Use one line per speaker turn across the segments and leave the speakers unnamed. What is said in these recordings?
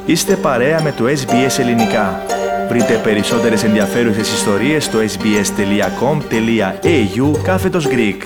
Είστε παρέα με το SBS Ελληνικά. Βρείτε περισσότερες ενδιαφέρουσες ιστορίες στο sbs.com.au/Greek.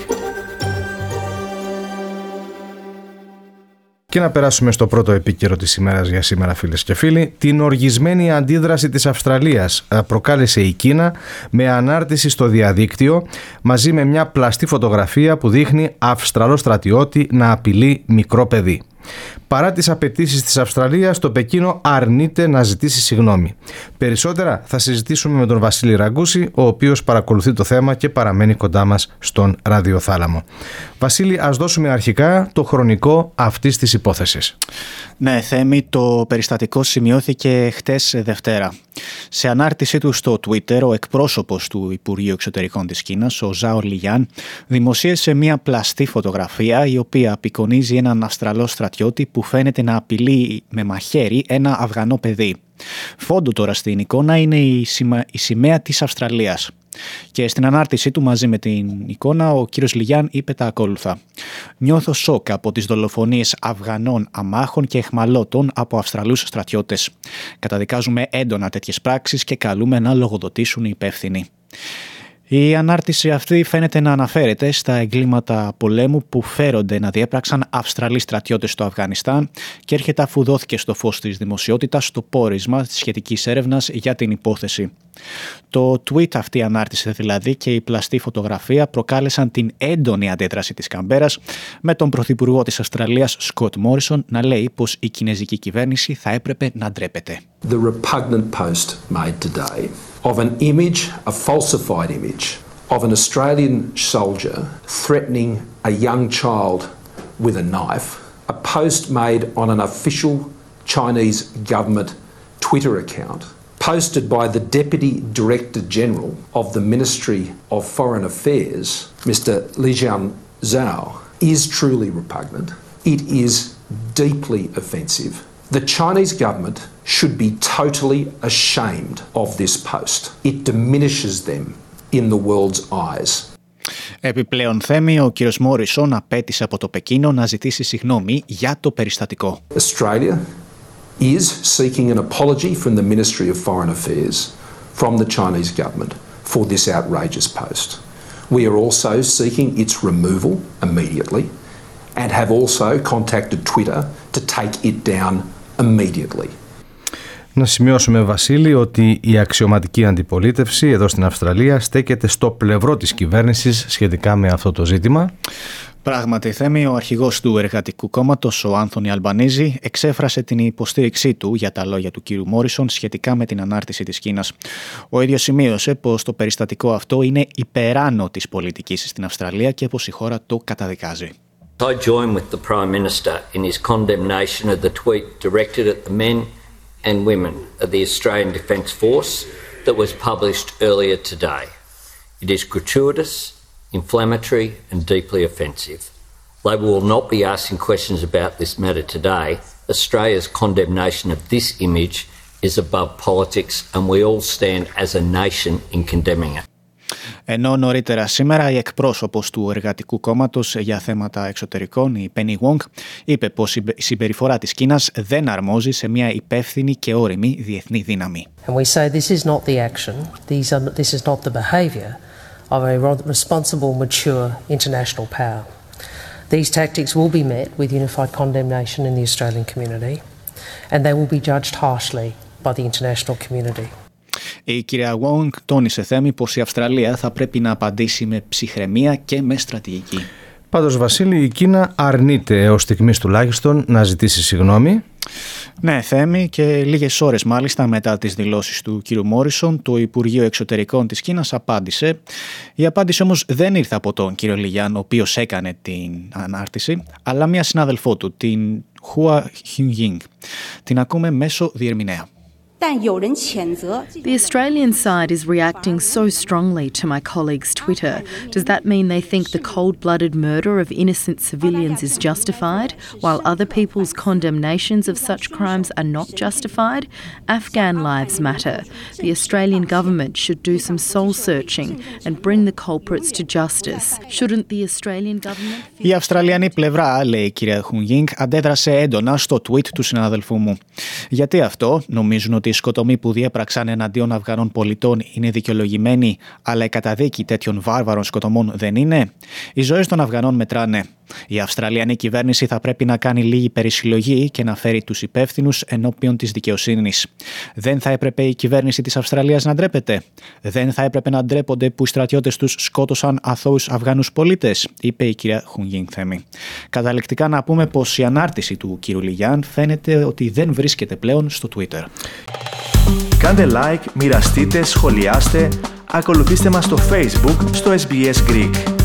Και να περάσουμε στο πρώτο επίκαιρο της ημέρας για σήμερα, φίλες και φίλοι. Την οργισμένη αντίδραση της Αυστραλίας προκάλεσε η Κίνα με ανάρτηση στο διαδίκτυο μαζί με μια πλαστή φωτογραφία που δείχνει Αυστραλό στρατιώτη να απειλεί μικρό παιδί. Παρά τις απαιτήσεις της Αυστραλίας, το Πεκίνο αρνείται να ζητήσει συγγνώμη. Περισσότερα θα συζητήσουμε με τον Βασίλη Ραγκούση, ο οποίος παρακολουθεί το θέμα και παραμένει κοντά μας στον ραδιοθάλαμο. Βασίλη, ας δώσουμε αρχικά το χρονικό αυτής της υπόθεσης.
Ναι, Θέμη, το περιστατικό σημειώθηκε χτες Δευτέρα. Σε ανάρτησή του στο Twitter, ο εκπρόσωπος του Υπουργείου Εξωτερικών της Κίνας, ο Ζάο Λιγιάν, δημοσίευσε μια πλαστή φωτογραφία η οποία απεικονίζει έναν Αυστραλό στρατιώτη που φαίνεται να απειλεί με μαχαίρι ένα Αφγανό παιδί. Φόντο τώρα στην εικόνα είναι η σημαία της Αυστραλίας. Και στην ανάρτησή του μαζί με την εικόνα ο κύριος Λιγιάν είπε τα ακόλουθα. «Νιώθω σοκ από τις δολοφονίες Αφγανών αμάχων και αιχμαλώτων από Αυστραλούς στρατιώτες. Καταδικάζουμε έντονα τέτοιες πράξεις και καλούμε να λογοδοτήσουν οι υπεύθυνοι». Η ανάρτηση αυτή φαίνεται να αναφέρεται στα εγκλήματα πολέμου που φέρονται να διέπραξαν Αυστραλοί στρατιώτες στο Αφγανιστάν και έρχεται αφού δόθηκε στο φως της δημοσιότητας το πόρισμα της σχετικής έρευνας για την υπόθεση. Το tweet, αυτή η ανάρτηση δηλαδή, και η πλαστή φωτογραφία προκάλεσαν την έντονη αντίδραση της Καμπέρας, με τον πρωθυπουργό της Αυστραλίας Σκοτ Μόρισον να λέει πως η κινεζική κυβέρνηση θα έπρεπε να ντρέπεται.
The repugnant post made today of an image, a falsified image, of an Australian soldier threatening a young child with a knife, a post made on an official Chinese government Twitter account, posted by the Deputy Director General of the Ministry of Foreign Affairs, Mr. Lijian Zhao, is truly repugnant. It is deeply offensive. The Chinese government should be totally ashamed of this post. It diminishes them in the world's eyes.
Επιπλέον, Θέμη, ο κύριος Μόρισον απέτησε από το Πεκίνο να ζητήσει συγγνώμη για το περιστατικό.
Australia is seeking an apology from the Ministry of Foreign Affairs from the Chinese government for this outrageous post. We are also seeking its removal immediately and have also contacted Twitter to take it down immediately.
Να σημειώσουμε, Βασίλη, ότι η αξιωματική αντιπολίτευση εδώ στην Αυστραλία στέκεται στο πλευρό της κυβέρνησης σχετικά με αυτό το ζήτημα.
Πράγματι, Θέμη, ο αρχηγός του Εργατικού Κόμματος, ο Άνθονι Αλμπανίζη, εξέφρασε την υποστήριξή του για τα λόγια του κύριου Μόρισον σχετικά με την ανάρτηση της Κίνας. Ο ίδιος σημείωσε πως το περιστατικό αυτό είναι υπεράνω της πολιτικής στην Αυστραλία και πως η χώρα το καταδικάζει.
I join with the Prime Minister in his condemnation of the tweet directed at the men and women of the Australian Defence Force that was published earlier today. It is gratuitous, inflammatory and deeply offensive. Labor will not be asking questions about this matter today. Australia's condemnation of this image is above politics and we all stand as a nation in condemning it.
Ενώ νωρίτερα σήμερα η εκπρόσωπος του Εργατικού Κόμματος για θέματα εξωτερικών, η Penny Wong, είπε πως η συμπεριφορά της Κίνας δεν αρμόζει σε μια υπεύθυνη και όριμη διεθνή δύναμη.
And we say this is not the action, this is not the behaviour of a responsible, mature international power. These tactics will be met with unified condemnation in the Australian community and they will be judged harshly by the international community.
Η κυρία Wong τόνισε, Θέμη, πως η Αυστραλία θα πρέπει να απαντήσει με ψυχραιμία και με στρατηγική.
Πάντως, Βασίλη, η Κίνα αρνείται έως στιγμής τουλάχιστον να ζητήσει συγγνώμη.
Ναι, Θέμη, και λίγες ώρες μάλιστα μετά τις δηλώσεις του κύριου Μόρισον, το Υπουργείο Εξωτερικών της Κίνας απάντησε. Η απάντηση όμως δεν ήρθε από τον κύριο Λιγιάν, ο οποίος έκανε την ανάρτηση, αλλά μια συνάδελφό του, την Hua Hyun-ying. Την ακούμε μέσω διερμηνέα.
The Australian side is reacting so strongly to my colleague's Twitter. Does that mean they think the cold-blooded murder of innocent civilians is justified, while other people's condemnations of such crimes are not justified? Afghan lives matter. The Australian government should do some soul-searching and bring the culprits to justice. Shouldn't the Australian government...
Η Αυστραλιανή πλευρά, λέει η κυρία Χουνγίνγκ, αντέδρασε έντονα στο tweet του συναδελφού μου. Γιατί αυτό? Νομίζουν ότι οι σκοτωμοί που διέπραξαν εναντίον Αφγανών πολιτών είναι δικαιολογημένοι, αλλά η καταδίκη τέτοιων βάρβαρων σκοτωμών δεν είναι? Οι ζωές των Αφγανών μετράνε. Η Αυστραλιανή κυβέρνηση θα πρέπει να κάνει λίγη περισυλλογή και να φέρει τους υπεύθυνους ενώπιον της δικαιοσύνης. Δεν θα έπρεπε η κυβέρνηση της Αυστραλίας να ντρέπεται? Δεν θα έπρεπε να ντρέπονται που οι στρατιώτες τους σκότωσαν αθώους Αφγανούς πολίτες? Είπε η κυρία Χουνγίνγκ Θέμη. Καταληκτικά να πούμε πως η ανάρτηση του κ. Λιγιάν φαίνεται ότι δεν βρίσκεται πλέον στο Twitter.
Κάντε like, μοιραστείτε, σχολιάστε, ακολουθήστε μας στο Facebook, στο SBS Greek.